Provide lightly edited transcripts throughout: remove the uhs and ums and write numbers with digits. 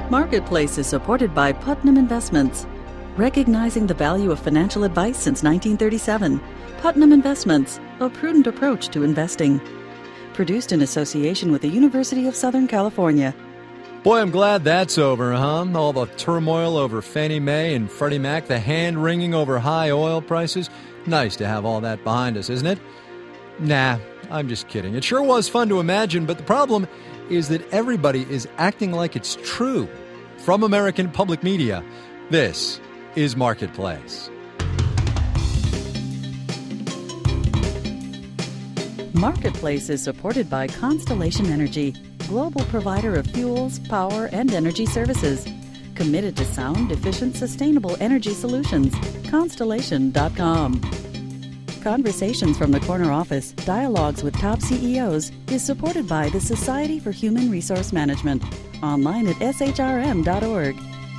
Marketplace is supported by Putnam Investments. Recognizing the value of financial advice since 1937, Putnam Investments, a prudent approach to investing. Produced in association with the University of Southern California. Boy, I'm glad that's over, huh? All the turmoil over Fannie Mae and Freddie Mac, the hand-wringing over high oil prices. Nice to have all that behind us, isn't it? Nah, I'm just kidding. It sure was fun to imagine, but the problem is that everybody is acting like it's true. From American Public Media, this is Marketplace. Marketplace is supported by Constellation Energy, global provider of fuels, power, and energy services. Committed to sound, efficient, sustainable energy solutions. Constellation.com. Conversations from the Corner Office, Dialogues with Top CEOs is supported by the Society for Human Resource Management. Online at shrm.org.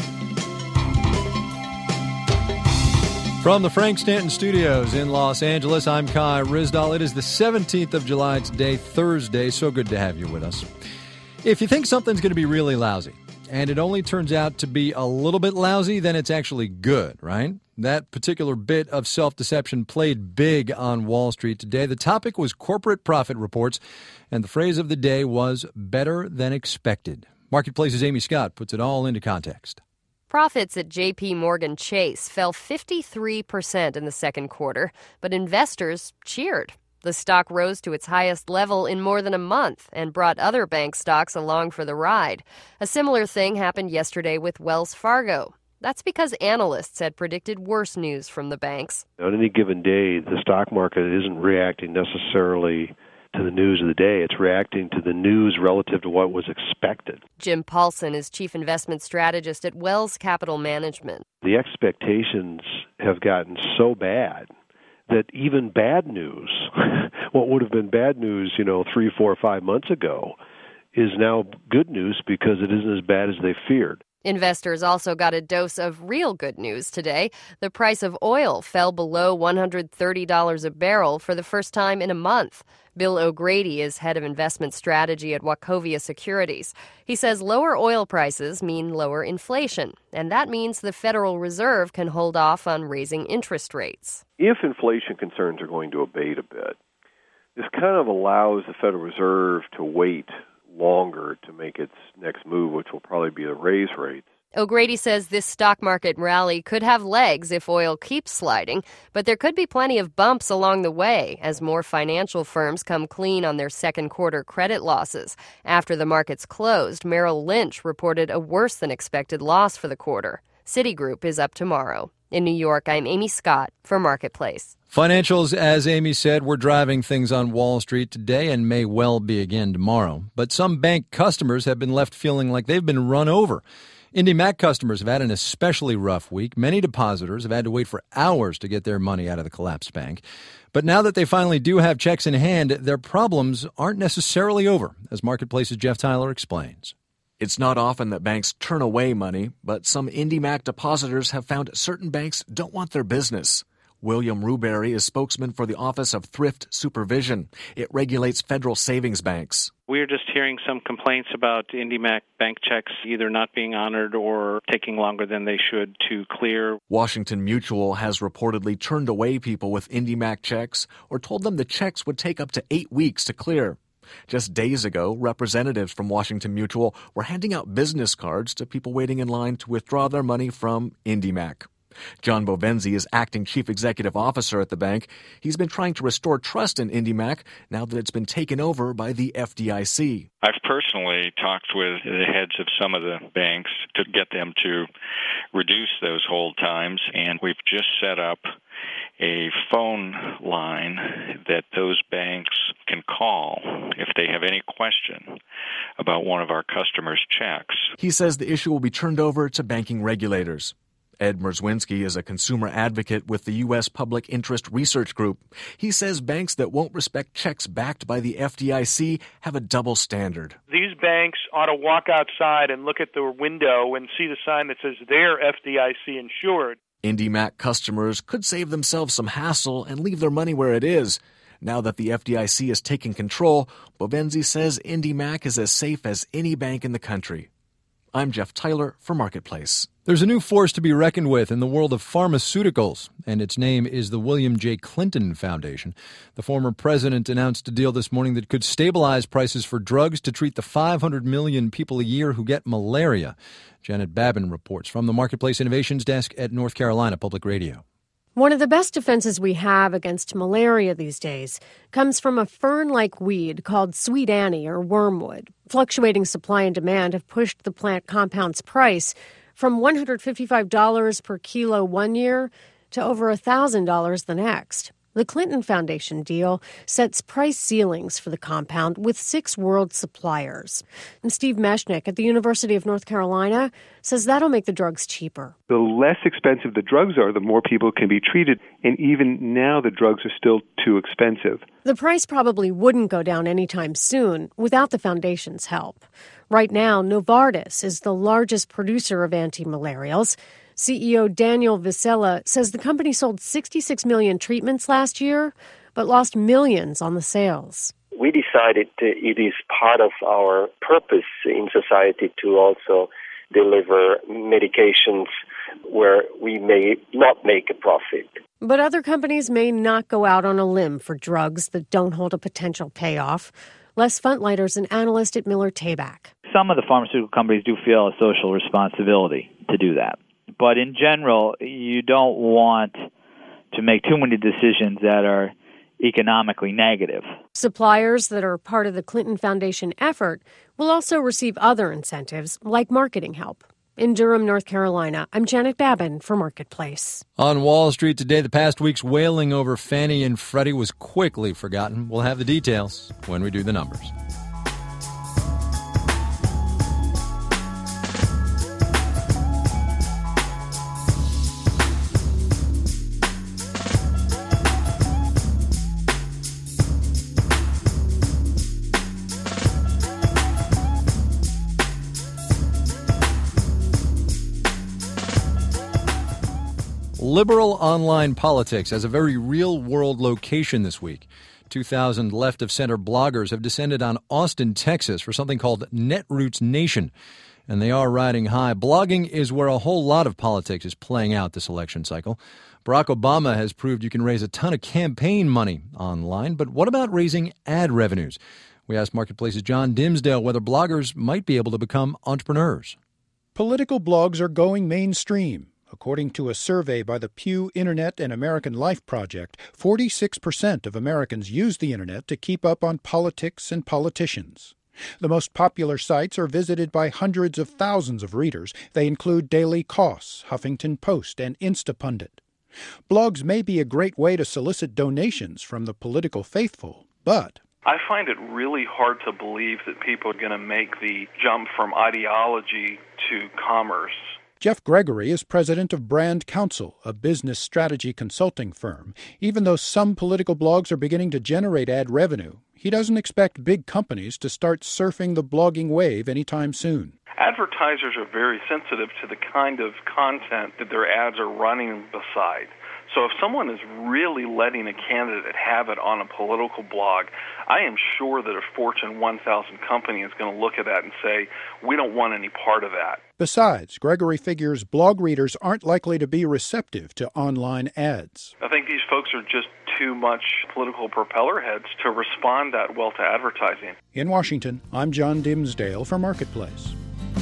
From the Frank Stanton Studios in Los Angeles, I'm Kai Ryssdal. It is the 17th of July today, Thursday. So good to have you with us. If you think something's going to be really lousy, and it only turns out to be a little bit lousy, then it's actually good, right? That particular bit of self-deception played big on Wall Street today. The topic was corporate profit reports, and the phrase of the day was better than expected. Marketplace's Amy Scott puts it all into context. Profits at J.P. Morgan Chase fell 53% in the second quarter, but investors cheered. The stock rose to its highest level in more than a month and brought other bank stocks along for the ride. A similar thing happened yesterday with Wells Fargo. That's because analysts had predicted worse news from the banks. On any given day, the stock market isn't reacting necessarily to the news of the day. It's reacting to the news relative to what was expected. Jim Paulson is chief investment strategist at Wells Capital Management. The expectations have gotten so bad that even bad news, what would have been bad news, 3, 4, 5 months ago, is now good news because it isn't as bad as they feared. Investors also got a dose of real good news today. The price of oil fell below $130 a barrel for the first time in a month. Bill O'Grady is head of investment strategy at Wachovia Securities. He says lower oil prices mean lower inflation, and that means the Federal Reserve can hold off on raising interest rates. If inflation concerns are going to abate a bit, this kind of allows the Federal Reserve to wait longer to make its next move, which will probably be to raise rates. O'Grady says this stock market rally could have legs if oil keeps sliding, but there could be plenty of bumps along the way as more financial firms come clean on their second quarter credit losses. After the markets closed, Merrill Lynch reported a worse-than-expected loss for the quarter. Citigroup is up tomorrow. In New York, I'm Amy Scott for Marketplace. Financials, as Amy said, were driving things on Wall Street today and may well be again tomorrow. But some bank customers have been left feeling like they've been run over. IndyMac customers have had an especially rough week. Many depositors have had to wait for hours to get their money out of the collapsed bank. But now that they finally do have checks in hand, their problems aren't necessarily over, as Marketplace's Jeff Tyler explains. It's not often that banks turn away money, but some IndyMac depositors have found certain banks don't want their business. William Rubery is spokesman for the Office of Thrift Supervision. It regulates federal savings banks. We're just hearing some complaints about IndyMac bank checks either not being honored or taking longer than they should to clear. Washington Mutual has reportedly turned away people with IndyMac checks or told them the checks would take up to 8 weeks to clear. Just days ago, representatives from Washington Mutual were handing out business cards to people waiting in line to withdraw their money from IndyMac. John Bovenzi is acting chief executive officer at the bank. He's been trying to restore trust in IndyMac now that it's been taken over by the FDIC. I've personally talked with the heads of some of the banks to get them to reduce those hold times, and we've just set up a phone line that those banks can call if they have any question about one of our customers' checks. He says the issue will be turned over to banking regulators. Ed Merzwinski is a consumer advocate with the U.S. Public Interest Research Group. He says banks that won't respect checks backed by the FDIC have a double standard. These banks ought to walk outside and look at the window and see the sign that says they're FDIC insured. IndyMac customers could save themselves some hassle and leave their money where it is. Now that the FDIC is taking control, Bovenzi says IndyMac is as safe as any bank in the country. I'm Jeff Tyler for Marketplace. There's a new force to be reckoned with in the world of pharmaceuticals, and its name is the William J. Clinton Foundation. The former president announced a deal this morning that could stabilize prices for drugs to treat the 500 million people a year who get malaria. Janet Babin reports from the Marketplace Innovations Desk at North Carolina Public Radio. One of the best defenses we have against malaria these days comes from a fern-like weed called sweet Annie or wormwood. Fluctuating supply and demand have pushed the plant compound's price from $155 per kilo one year to over $1,000 the next. The Clinton Foundation deal sets price ceilings for the compound with 6 world suppliers. And Steve Meshnick at the University of North Carolina says that'll make the drugs cheaper. The less expensive the drugs are, the more people can be treated. And even now, the drugs are still too expensive. The price probably wouldn't go down anytime soon without the foundation's help. Right now, Novartis is the largest producer of anti-malarials. CEO Daniel Viscella says the company sold 66 million treatments last year, but lost millions on the sales. We decided it is part of our purpose in society to also deliver medications where we may not make a profit. But other companies may not go out on a limb for drugs that don't hold a potential payoff. Les Funtleiter's an analyst at Miller Tabak. Some of the pharmaceutical companies do feel a social responsibility to do that. But in general, you don't want to make too many decisions that are economically negative. Suppliers that are part of the Clinton Foundation effort will also receive other incentives, like marketing help. In Durham, North Carolina, I'm Janet Babin for Marketplace. On Wall Street today, the past week's wailing over Fannie and Freddie was quickly forgotten. We'll have the details when we do the numbers. Liberal online politics has a very real-world location this week. 2,000 left-of-center bloggers have descended on Austin, Texas for something called Netroots Nation, and they are riding high. Blogging is where a whole lot of politics is playing out this election cycle. Barack Obama has proved you can raise a ton of campaign money online, but what about raising ad revenues? We asked Marketplace's John Dimsdale whether bloggers might be able to become entrepreneurs. Political blogs are going mainstream. According to a survey by the Pew Internet and American Life Project, 46% of Americans use the Internet to keep up on politics and politicians. The most popular sites are visited by hundreds of thousands of readers. They include Daily Kos, Huffington Post, and Instapundit. Blogs may be a great way to solicit donations from the political faithful, but I find it really hard to believe that people are going to make the jump from ideology to commerce. Jeff Gregory is president of Brand Council, a business strategy consulting firm. Even though some political blogs are beginning to generate ad revenue, he doesn't expect big companies to start surfing the blogging wave anytime soon. Advertisers are very sensitive to the kind of content that their ads are running beside. So if someone is really letting a candidate have it on a political blog, I am sure that a Fortune 1000 company is going to look at that and say, we don't want any part of that. Besides, Gregory figures blog readers aren't likely to be receptive to online ads. I think these folks are just too much political propeller heads to respond that well to advertising. In Washington, I'm John Dimsdale for Marketplace.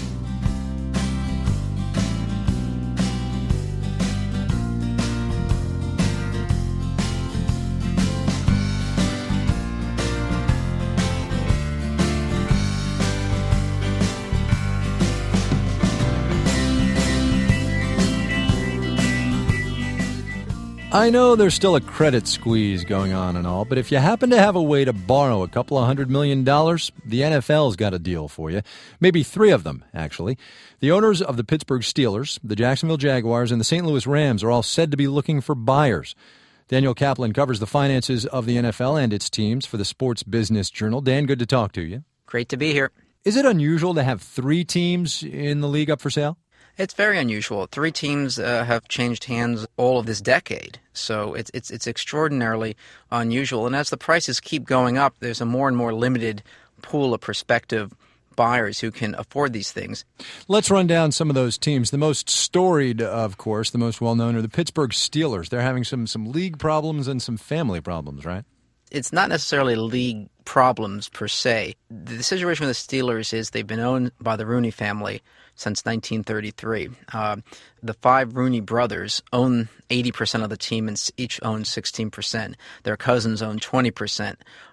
I know there's still a credit squeeze going on and all, but if you happen to have a way to borrow a couple of $100 million, the NFL's got a deal for you. Maybe 3 of them, actually. The owners of the Pittsburgh Steelers, the Jacksonville Jaguars, and the St. Louis Rams are all said to be looking for buyers. Daniel Kaplan covers the finances of the NFL and its teams for the Sports Business Journal. Dan, good to talk to you. Great to be here. Is it unusual to have 3 teams in the league up for sale? It's very unusual. 3 teams have changed hands all of this decade, so it's extraordinarily unusual. And as the prices keep going up, there's a more and more limited pool of prospective buyers who can afford these things. Let's run down some of those teams. The most storied, of course, the most well-known are the Pittsburgh Steelers. They're having some league problems and some family problems, right? It's not necessarily league problems per se. The situation with the Steelers is they've been owned by the Rooney family since 1933. The 5 Rooney brothers own 80% of the team and each own 16%. Their cousins own 20%.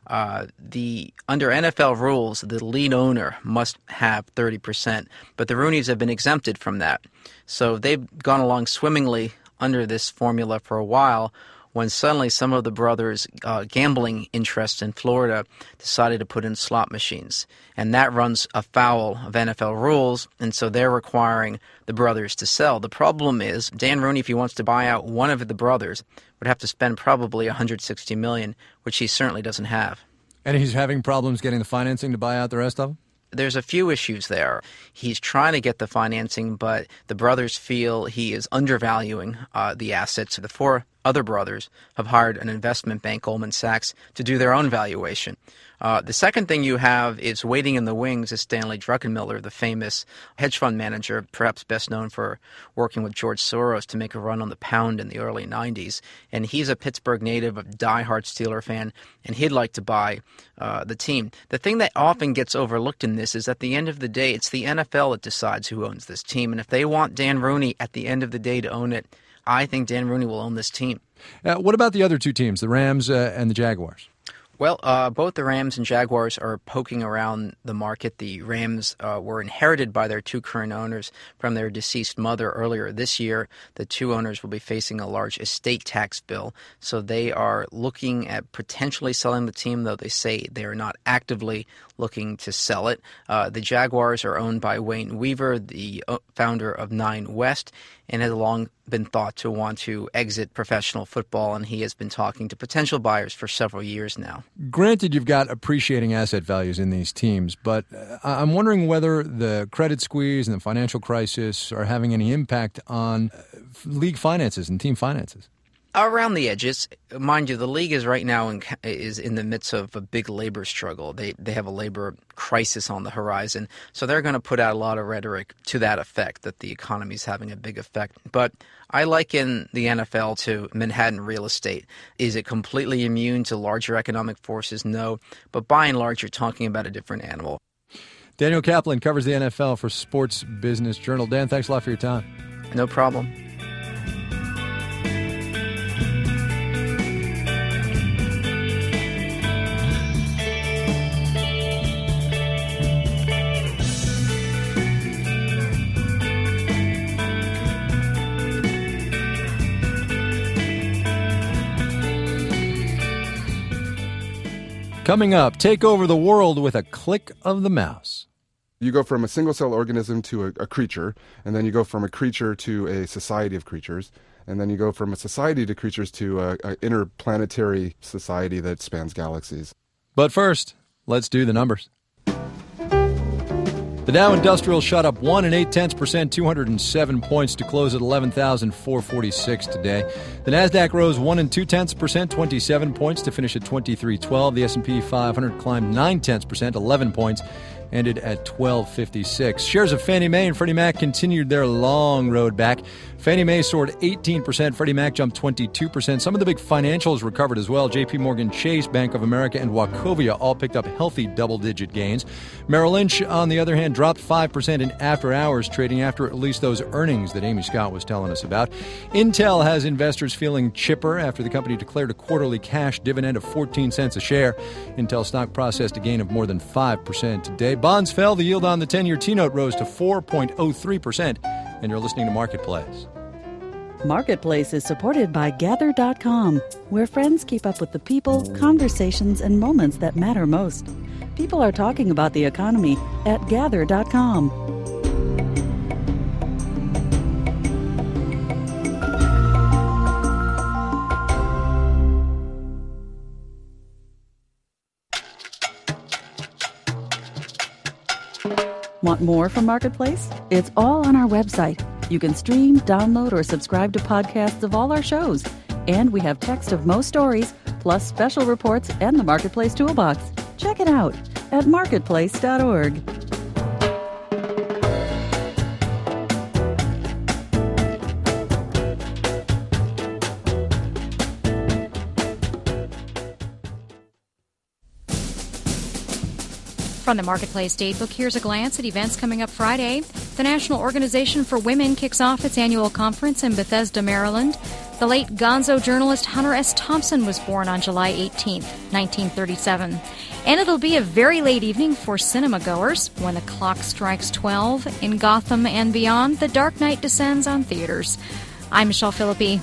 Under NFL rules, the lead owner must have 30%, but the Rooneys have been exempted from that. So they've gone along swimmingly under this formula for a while, when suddenly some of the brothers' gambling interests in Florida decided to put in slot machines. And that runs afoul of NFL rules, and so they're requiring the brothers to sell. The problem is, Dan Rooney, if he wants to buy out one of the brothers, would have to spend probably $160 million, which he certainly doesn't have. And he's having problems getting the financing to buy out the rest of them? There's a few issues there. He's trying to get the financing, but the brothers feel he is undervaluing the assets. The 4 other brothers have hired an investment bank, Goldman Sachs, to do their own valuation. The second thing you have is waiting in the wings is Stanley Druckenmiller, the famous hedge fund manager, perhaps best known for working with George Soros to make a run on the pound in the early 90s. And he's a Pittsburgh native, a diehard Steeler fan, and he'd like to buy the team. The thing that often gets overlooked in this is at the end of the day, it's the NFL that decides who owns this team. And if they want Dan Rooney at the end of the day to own it, I think Dan Rooney will own this team. What about the other 2 teams, the Rams and the Jaguars? Well, both the Rams and Jaguars are poking around the market. The Rams were inherited by their 2 current owners from their deceased mother earlier this year. The 2 owners will be facing a large estate tax bill, so they are looking at potentially selling the team, though they say they are not actively looking to sell it. The Jaguars are owned by Wayne Weaver, the founder of Nine West, and has long been thought to want to exit professional football, and he has been talking to potential buyers for several years now. Granted, you've got appreciating asset values in these teams, but I'm wondering whether the credit squeeze and the financial crisis are having any impact on league finances and team finances. Around the edges. Mind you, the league is right now is in the midst of a big labor struggle. They have a labor crisis on the horizon, so they're going to put out a lot of rhetoric to that effect, that the economy is having a big effect. But I liken the NFL to Manhattan real estate. Is it completely immune to larger economic forces? No, but by and large, you're talking about a different animal. Daniel Kaplan covers the NFL for Sports Business Journal. Dan, thanks a lot for your time. No problem. Coming up, take over the world with a click of the mouse. You go from a single-cell organism to a creature, and then you go from a creature to a society of creatures, and then you go from a society to creatures to an interplanetary society that spans galaxies. But first, let's do the numbers. The Dow Industrial shot up 1 0.8%, 207 points to close at 11,446 today. The Nasdaq rose 1 0.2%, 27 points to finish at 2312. The S&P 500 climbed 0.9%, 11 points, ended at 1256. Shares of Fannie Mae and Freddie Mac continued their long road back. Fannie Mae soared 18%, Freddie Mac jumped 22%. Some of the big financials recovered as well. JP Morgan Chase, Bank of America, and Wachovia all picked up healthy double-digit gains. Merrill Lynch, on the other hand, dropped 5% in after-hours trading after at least those earnings that Amy Scott was telling us about. Intel has investors feeling chipper after the company declared a quarterly cash dividend of 14 cents a share. Intel stock processed a gain of more than 5% today. Bonds fell. The yield on the 10-year T-note rose to 4.03%. And you're listening to Marketplace. Marketplace is supported by Gather.com, where friends keep up with the people, conversations, and moments that matter most. People are talking about the economy at Gather.com. Want more from Marketplace? It's all on our website. You can stream, download, or subscribe to podcasts of all our shows. And we have text of most stories, plus special reports and the Marketplace Toolbox. Check it out at marketplace.org. From the Marketplace Datebook, here's a glance at events coming up Friday. The National Organization for Women kicks off its annual conference in Bethesda, Maryland. The late gonzo journalist Hunter S. Thompson was born on July 18, 1937. And it'll be a very late evening for cinema goers. When the clock strikes 12, in Gotham and beyond, The Dark Knight descends on theaters. I'm Michelle Philippi.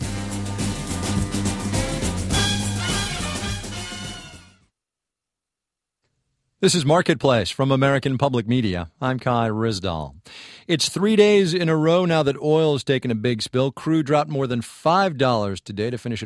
This is Marketplace from American Public Media. I'm Kai Ryssdal. It's 3 days in a row now that oil has taken a big spill. Crude dropped more than $5 today to finish at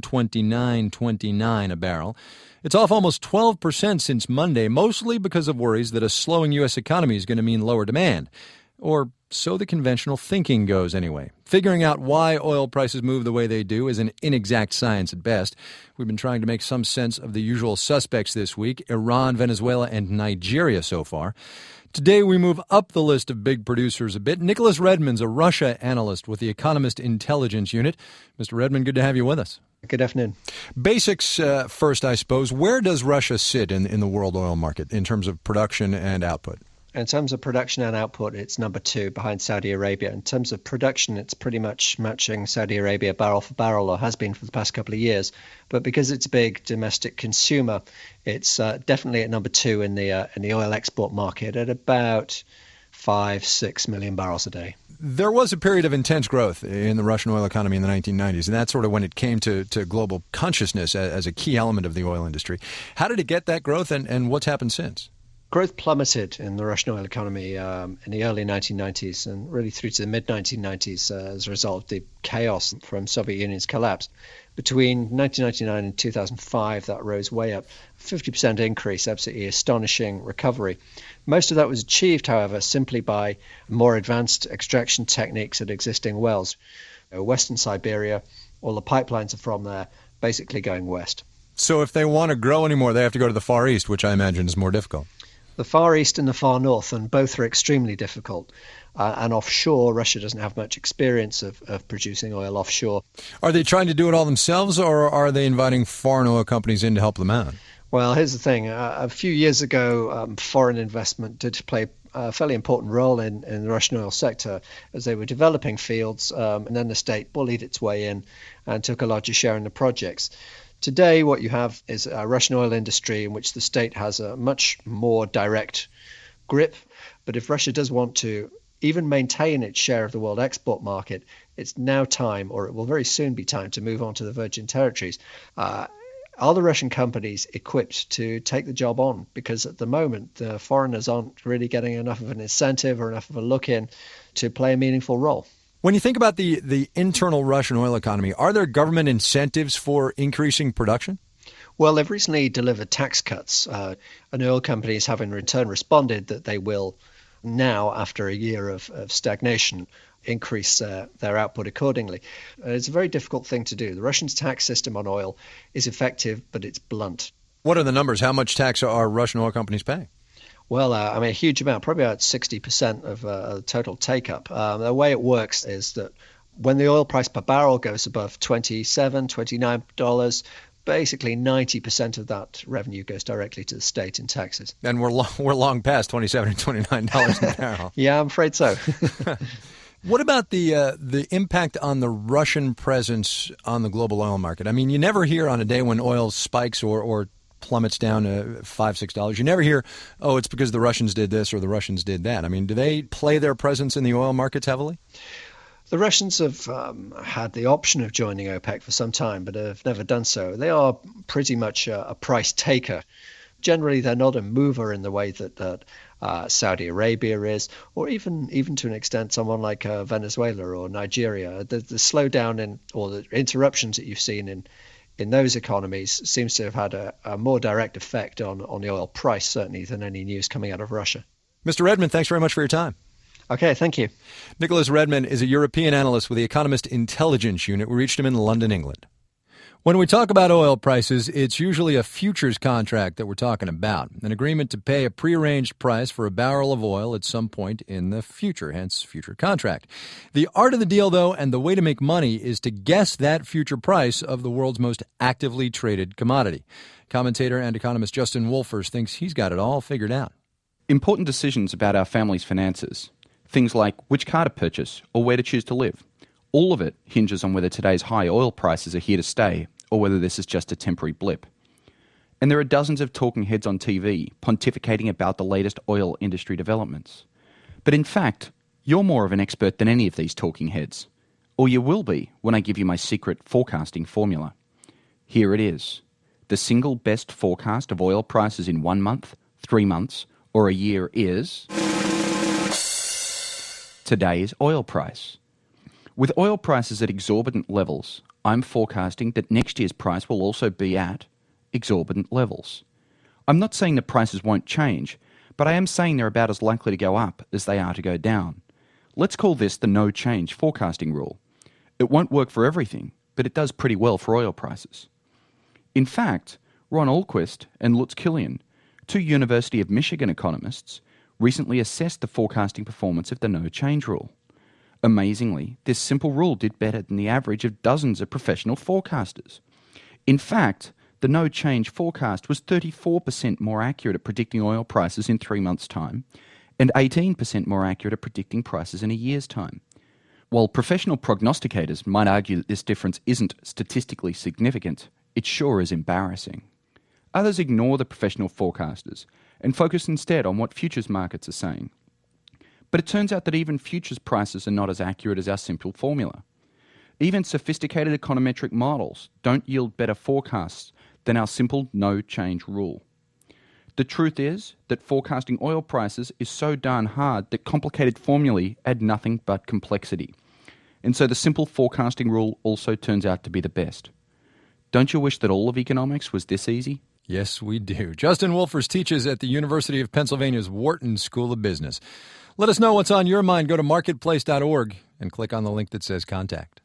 $129.29 a barrel. It's off almost 12% since Monday, mostly because of worries that a slowing U.S. economy is going to mean lower demand. Or so the conventional thinking goes anyway. Figuring out why oil prices move the way they do is an inexact science at best. We've been trying to make some sense of the usual suspects this week, Iran, Venezuela, and Nigeria so far. Today we move up the list of big producers a bit. Nicholas Redman's a Russia analyst with the Economist Intelligence Unit. Mr. Redman, good to have you with us. Good afternoon. Basics first, I suppose. Where does Russia sit in the world oil market in terms of production and output? In terms of production and output, it's number 2 behind Saudi Arabia. In terms of production, it's pretty much matching Saudi Arabia barrel for barrel, or has been for the past couple of years. But because it's a big domestic consumer, it's definitely at number 2 in the oil export market at about 5-6 million barrels a day. There was a period of intense growth in the Russian oil economy in the 1990s, and that's sort of when it came to global consciousness as a key element of the oil industry. How did it get that growth, and what's happened since? Growth plummeted in the Russian oil economy in the early 1990s and really through to the mid-1990s as a result of the chaos from Soviet Union's collapse. Between 1999 and 2005, that rose way up, 50% increase, absolutely astonishing recovery. Most of that was achieved, however, simply by more advanced extraction techniques at existing wells. Western Siberia, all the pipelines are from there, basically going west. So if they want to grow anymore, they have to go to the Far East, which I imagine is more difficult. The Far East and the Far North, and both are extremely difficult. And offshore, Russia doesn't have much experience of producing oil offshore. Are they trying to do it all themselves, or are they inviting foreign oil companies in to help them out? Well, here's the thing. A few years ago, foreign investment did play a fairly important role in the Russian oil sector as they were developing fields, and then the state bullied its way in and took a larger share in the projects. Today, what you have is a Russian oil industry in which the state has a much more direct grip. But if Russia does want to even maintain its share of the world export market, it's now time, or it will very soon be time, to move on to the Virgin Territories. Are the Russian companies equipped to take the job on? Because at the moment, the foreigners aren't really getting enough of an incentive or enough of a look in to play a meaningful role. When you think about the internal Russian oil economy, are there government incentives for increasing production? Well, they've recently delivered tax cuts, and oil companies have in return responded that they will now, after a year of stagnation, increase their output accordingly. It's a very difficult thing to do. The Russian tax system on oil is effective, but it's blunt. What are the numbers? How much tax are Russian oil companies paying? Well, a huge amount, probably about 60% of total take-up. The way it works is that when the oil price per barrel goes above $27, $29, basically 90% of that revenue goes directly to the state in taxes. And we're long past $27 and $29 a barrel. Yeah, I'm afraid so. What about the impact on the Russian presence on the global oil market? I mean, you never hear on a day when oil spikes or plummets down to $5, $6. You never hear, oh, it's because the Russians did this or the Russians did that. I mean, do they play their presence in the oil markets heavily? The Russians have had the option of joining OPEC for some time, but have never done so. They are pretty much a price taker. Generally, they're not a mover in the way that Saudi Arabia is, or even to an extent someone like Venezuela or Nigeria. The slowdown or the interruptions that you've seen in those economies seems to have had a more direct effect on the oil price, certainly, than any news coming out of Russia. Mr. Redman, thanks very much for your time. Okay, thank you. Nicholas Redman is a European analyst with the Economist Intelligence Unit. We reached him in London, England. When we talk about oil prices, it's usually a futures contract that we're talking about, an agreement to pay a prearranged price for a barrel of oil at some point in the future, hence future contract. The art of the deal, though, and the way to make money is to guess that future price of the world's most actively traded commodity. Commentator and economist Justin Wolfers thinks he's got it all figured out. Important decisions about our family's finances, things like which car to purchase or where to choose to live, all of it hinges on whether today's high oil prices are here to stay or whether this is just a temporary blip. And there are dozens of talking heads on TV pontificating about the latest oil industry developments. But in fact, you're more of an expert than any of these talking heads. Or you will be when I give you my secret forecasting formula. Here it is. The single best forecast of oil prices in 1 month, 3 months, or a year is today's oil price. With oil prices at exorbitant levels, I'm forecasting that next year's price will also be at exorbitant levels. I'm not saying the prices won't change, but I am saying they're about as likely to go up as they are to go down. Let's call this the no-change forecasting rule. It won't work for everything, but it does pretty well for oil prices. In fact, Ron Ahlquist and Lutz Kilian, two University of Michigan economists, recently assessed the forecasting performance of the no-change rule. Amazingly, this simple rule did better than the average of dozens of professional forecasters. In fact, the no-change forecast was 34% more accurate at predicting oil prices in 3 months' time and 18% more accurate at predicting prices in a year's time. While professional prognosticators might argue that this difference isn't statistically significant, it sure is embarrassing. Others ignore the professional forecasters and focus instead on what futures markets are saying. But it turns out that even futures prices are not as accurate as our simple formula. Even sophisticated econometric models don't yield better forecasts than our simple no-change rule. The truth is that forecasting oil prices is so darn hard that complicated formulae add nothing but complexity. And so the simple forecasting rule also turns out to be the best. Don't you wish that all of economics was this easy? Yes, we do. Justin Wolfers teaches at the University of Pennsylvania's Wharton School of Business. Let us know what's on your mind. Go to marketplace.org and click on the link that says contact.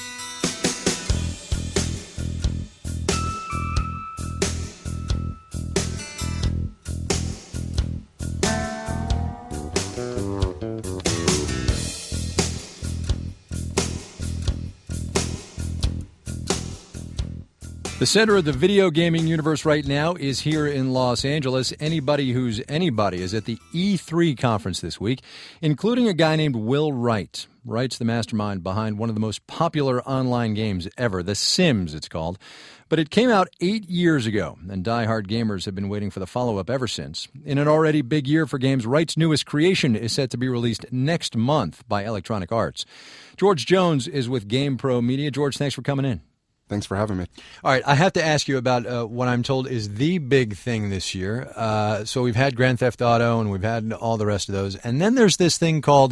The center of the video gaming universe right now is here in Los Angeles. Anybody who's anybody is at the E3 conference this week, including a guy named Will Wright. Wright's the mastermind behind one of the most popular online games ever, The Sims, it's called. But it came out 8 years ago, and diehard gamers have been waiting for the follow-up ever since. In an already big year for games, Wright's newest creation is set to be released next month by Electronic Arts. George Jones is with GamePro Media. George, thanks for coming in. Thanks for having me. All right, I have to ask you about what I'm told is the big thing this year. So we've had Grand Theft Auto and we've had all the rest of those. And then there's this thing called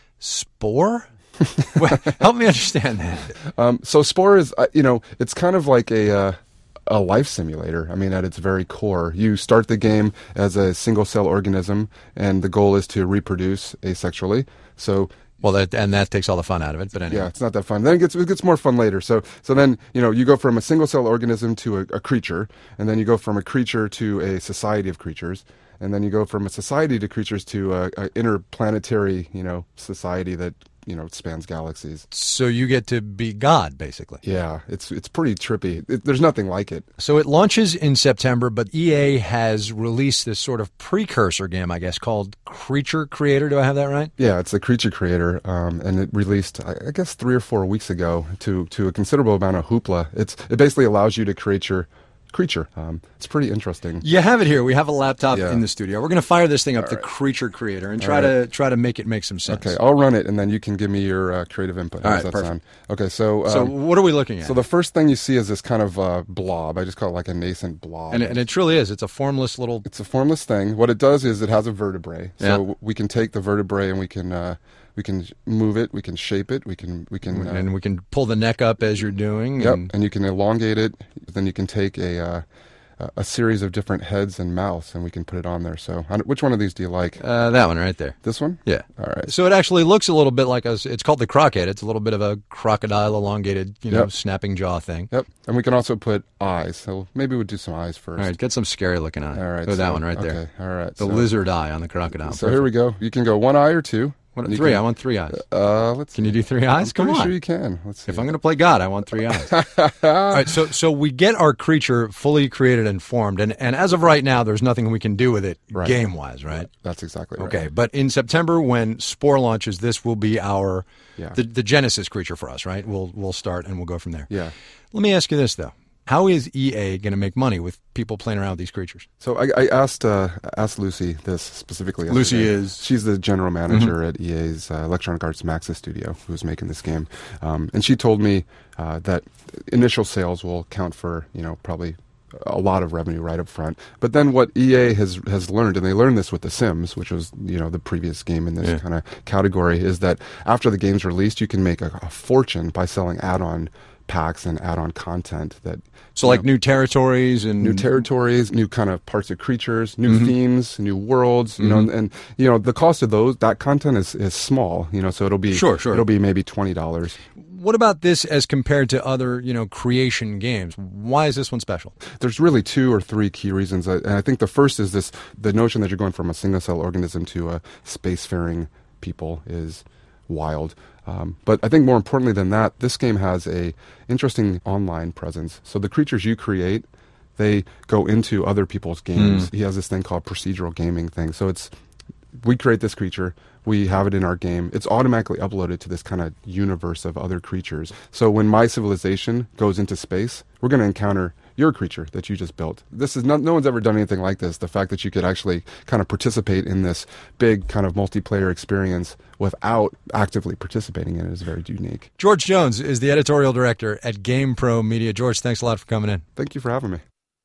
Spore? Help me understand that. So Spore is, it's kind of like a life simulator. I mean, at its very core. You start the game as a single-cell organism, and the goal is to reproduce asexually. So... Well, that takes all the fun out of it, but anyway. Yeah, it's not that fun. Then it gets more fun later. So then, you go from a single-cell organism to a creature, and then you go from a creature to a society of creatures, and then you go from a society to creatures to a interplanetary, society that, spans galaxies. So you get to be God, basically. Yeah, it's pretty trippy. There's nothing like it. So it launches in September, but EA has released this sort of precursor game, I guess, called Creature Creator. Do I have that right? Yeah, it's the Creature Creator, and it released, I guess, 3 or 4 weeks ago to a considerable amount of hoopla. It basically allows you to create your creature. It's pretty interesting. You have it here. We have a laptop in the studio. We're going to fire this thing up to Creature Creator and try to make it make some sense. Okay, I'll run it, and then you can give me your creative input. How does that sound? Okay, so what are we looking at? So the first thing you see is this kind of blob. I just call it like a nascent blob. And it truly is. It's a formless little... It's a formless thing. What it does is it has a vertebrae. So we can take the vertebrae and we can move it, we can shape it, we can and we can pull the neck up as you're doing. Yep, and you can elongate it. Then you can take a a series of different heads and mouths, and we can put it on there. So which one of these do you like? That one right there. This one? Yeah. All right. So it actually looks a little bit like it's called the crockhead. It's a little bit of a crocodile elongated, snapping jaw thing. Yep. And we can also put eyes. So maybe we'll do some eyes first. All right, get some scary looking eye. All right. Go that one right there. Okay. All right. The lizard eye on the crocodile. So here we go. You can go one eye or two. Three. I want 3 eyes. Can you do 3 eyes? Come on. I'm pretty sure you can. Let's see. If I'm going to play God, I want 3 eyes. All right, so we get our creature fully created and formed, and as of right now, there's nothing we can do with it game-wise, right? That's exactly right. Okay, but in September, when Spore launches, this will be our the Genesis creature for us, right? We'll start and we'll go from there. Yeah. Let me ask you this though. How is EA going to make money with people playing around with these creatures? So I asked Lucy this specifically yesterday. She's the general manager at EA's Electronic Arts Maxis studio, who's making this game. And she told me that initial sales will count for, probably a lot of revenue right up front. But then what EA has learned, and they learned this with The Sims, which was, the previous game in this kind of category, is that after the game's released, you can make a fortune by selling add-on packs and add-on content that like new territories, new kind of parts of creatures, new themes, new worlds, and the cost of that content is small, so it'll be it'll be maybe $20. What about this as compared to other, creation games? Why is this one special? There's really 2 or 3 key reasons, and I think the first is the notion that you're going from a single-cell organism to a spacefaring people is wild. But I think more importantly than that, this game has a interesting online presence. So the creatures you create, they go into other people's games. He has this thing called procedural gaming thing. So we create this creature, we have it in our game. It's automatically uploaded to this kind of universe of other creatures. So when my civilization goes into space, we're going to encounter your creature that you just built. This is no one's ever done anything like this. The fact that you could actually kind of participate in this big kind of multiplayer experience without actively participating in it is very unique. George Jones is the editorial director at GamePro Media. George, thanks a lot for coming in. Thank you for having me.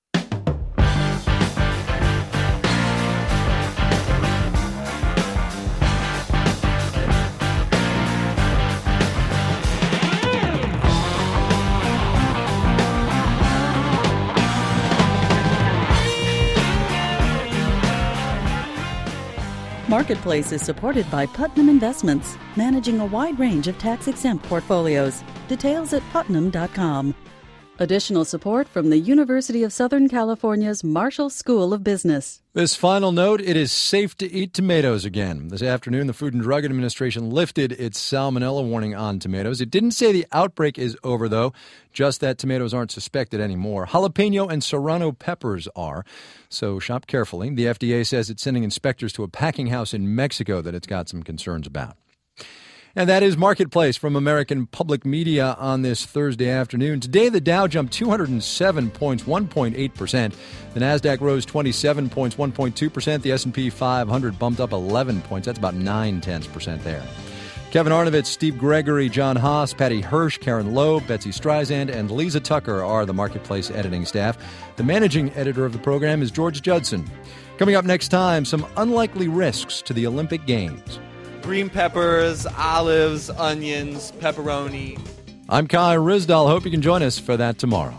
Marketplace is supported by Putnam Investments, managing a wide range of tax-exempt portfolios. Details at putnam.com. Additional support from the University of Southern California's Marshall School of Business. This final note, it is safe to eat tomatoes again. This afternoon, the Food and Drug Administration lifted its salmonella warning on tomatoes. It didn't say the outbreak is over, though, just that tomatoes aren't suspected anymore. Jalapeno and serrano peppers are, so shop carefully. The FDA says it's sending inspectors to a packing house in Mexico that it's got some concerns about. And that is Marketplace from American Public Media on this Thursday afternoon. Today, the Dow jumped 207 points, 1.8%. The Nasdaq rose 27 points, 1.2%. The S&P 500 bumped up 11 points. That's about 0.9% there. Kevin Arnovitz, Steve Gregory, John Haas, Patty Hirsch, Karen Loeb, Betsy Streisand, and Lisa Tucker are the Marketplace editing staff. The managing editor of the program is George Judson. Coming up next time, some unlikely risks to the Olympic Games. Green peppers, olives, onions, pepperoni. I'm Kai Ryssdal. Hope you can join us for that tomorrow.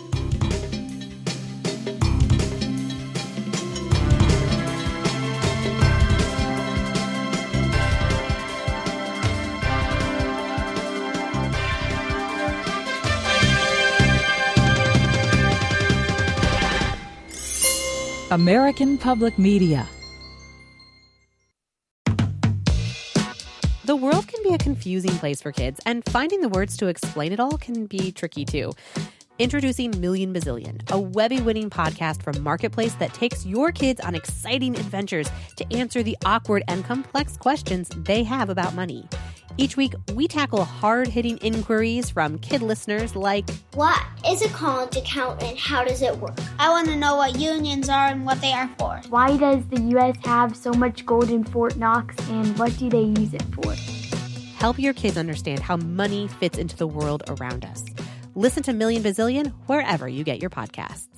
American Public Media. The world can be a confusing place for kids, and finding the words to explain it all can be tricky too. Introducing Million Bazillion, a Webby-winning podcast from Marketplace that takes your kids on exciting adventures to answer the awkward and complex questions they have about money. Each week, we tackle hard-hitting inquiries from kid listeners like, what is a college account and how does it work? I want to know what unions are and what they are for. Why does the U.S. have so much gold in Fort Knox and what do they use it for? Help your kids understand how money fits into the world around us. Listen to Million Bazillion wherever you get your podcasts.